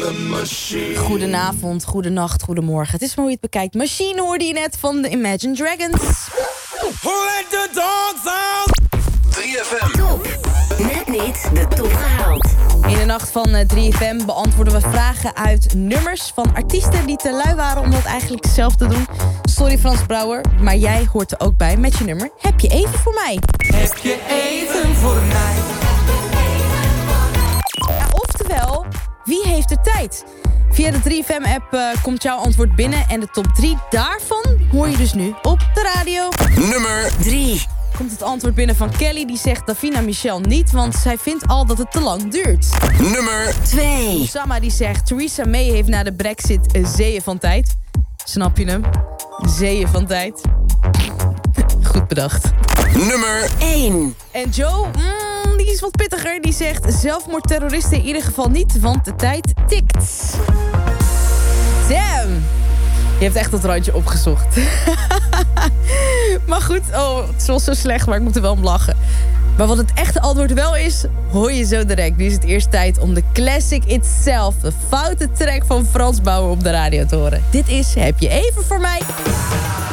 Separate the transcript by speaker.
Speaker 1: Goedenavond, goedenacht, goedemorgen. Het is maar hoe je het bekijkt. Machine hoorde je net van de Imagine Dragons.
Speaker 2: Let the dogs out!
Speaker 3: 3FM. Top. Net niet de top gehaald.
Speaker 1: In de nacht van 3FM beantwoorden we vragen uit nummers van artiesten die te lui waren om dat eigenlijk zelf te doen. Sorry Frans Brouwer, maar jij hoort er ook bij met je nummer. Heb je even voor mij?
Speaker 2: Heb je even voor mij?
Speaker 1: Ja, oftewel, wie heeft de tijd? Via de 3FM-app komt jouw antwoord binnen en de top 3 daarvan hoor je dus nu op de radio.
Speaker 3: Nummer 3.
Speaker 1: Komt het antwoord binnen van Kelly, die zegt Davina Michel niet, want zij vindt al dat het te lang duurt.
Speaker 3: Nummer 2.
Speaker 1: Sama die zegt Theresa May heeft na de Brexit zeeën van tijd. Snap je hem? Zeeën van tijd. Goed bedacht.
Speaker 3: Nummer 1.
Speaker 1: En Joe, die is wat pittiger. Die zegt zelfmoordterroristen in ieder geval niet, want de tijd tikt. Damn. Je hebt echt dat randje opgezocht. Maar goed, het was zo slecht, maar ik moet er wel om lachen. Maar wat het echte antwoord wel is, hoor je zo direct. Nu is het eerst tijd om de classic itself, de foute track van Frans Brouwer op de radio te horen. Dit is Heb je even voor mij?